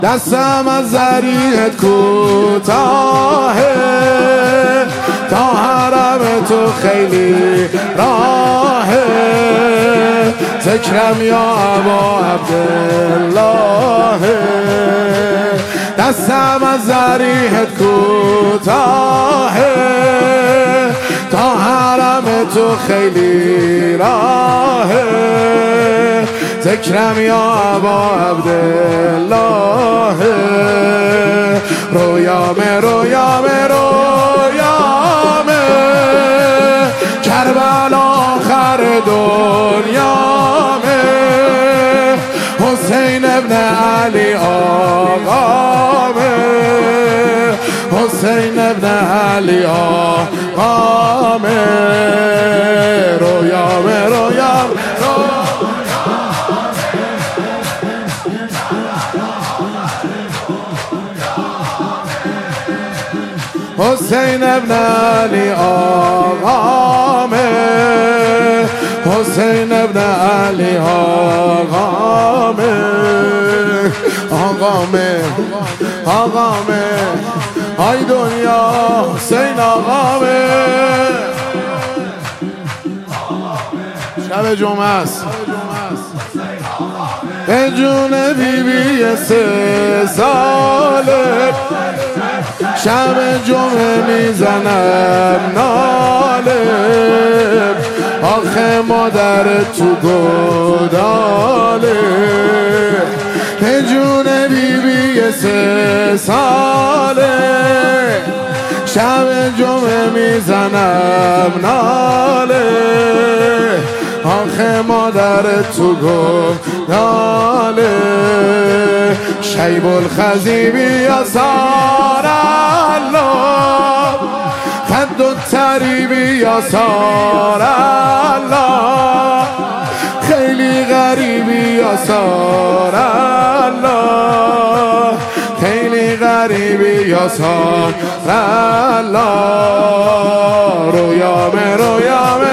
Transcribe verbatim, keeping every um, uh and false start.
دستم از زریحت کوتاهه، تا حرم تو خیلی راهه. ذکرم یا ابا عبدالله، دستم از زریحت کوتاهه، تا حرم تو خیلی راهه. ذکرم یا ابا عبدالله، رویامه رویامه رویامه، کربلا آخر دنیامه. حسین ابن علی آقامه، حسین ابن علی آقامه. رویامه رویامه حسین ابن علی آقامه، حسین ابن علی آقامه. آقامه آقامه ای دنیا حسین آقامه. شب جمعه است، به جون بی بی سه ساله، شب جمعه میزنم ناله. آخه مادر تو گداله، به جون بی بی سه ساله، شب جمعه میزنم ناله. آخه مادر تو گداله. شیب الخزیبی یا سار الله، خد و تریبی یا سار الله. خیلی غریبی یا سار الله، خیلی غریبی یا سار الله. رویامه رویامه